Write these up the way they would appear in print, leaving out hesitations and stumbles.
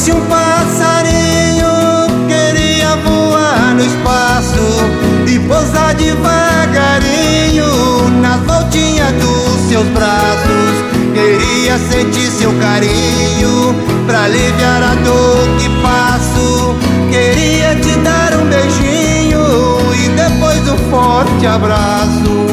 fosse um passarinho, queria voar no espaço e pousar devagarinho nas voltinhas dos seus braços. Queria sentir seu carinho pra aliviar a dor que passo. Queria te dar um beijinho e depois um forte abraço.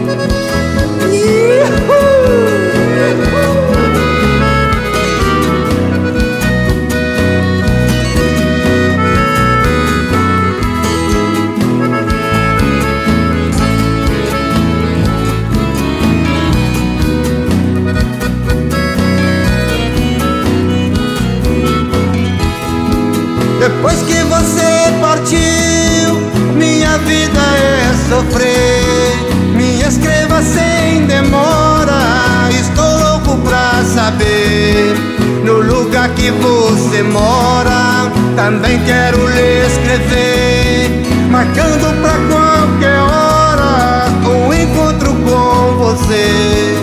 Depois que você partiu, minha vida é sofrer. Me escreva sem demora, estou louco pra saber. No lugar que você mora, também quero lhe escrever, marcando pra qualquer hora um encontro com você.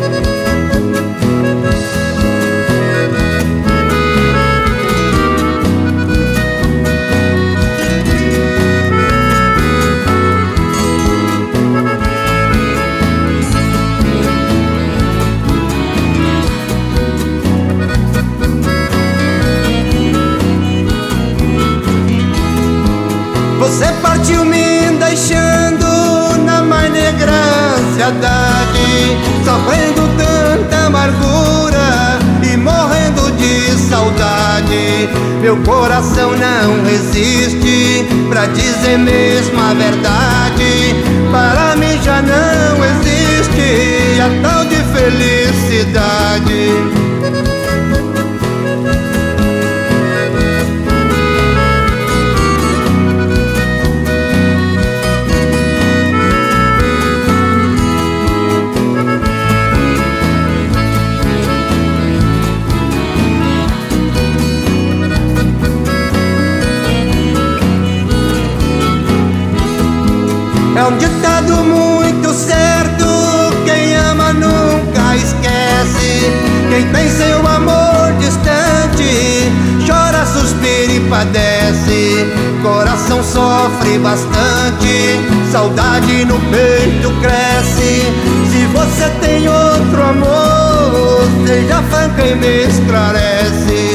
Você partiu me deixando na mais negra ansiedade, sofrendo tanta amargura e morrendo de saudade. Meu coração não resiste pra dizer mesmo a verdade. Para mim já não existe a tal de felicidade. É um ditado muito certo, quem ama nunca esquece. Quem tem seu amor distante, chora, suspira e padece. Coração sofre bastante, saudade no peito cresce. Se você tem outro amor, seja franca e me esclarece.